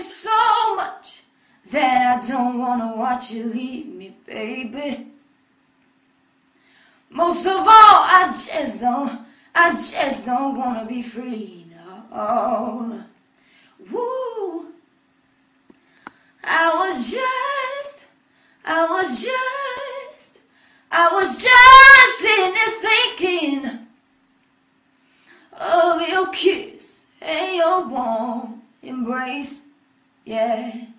so much that I don't wanna watch you leave me, baby. Most of all, I just don't wanna be free, no. Woo. I was just sitting there thinking of your kiss and your warm embrace, yeah.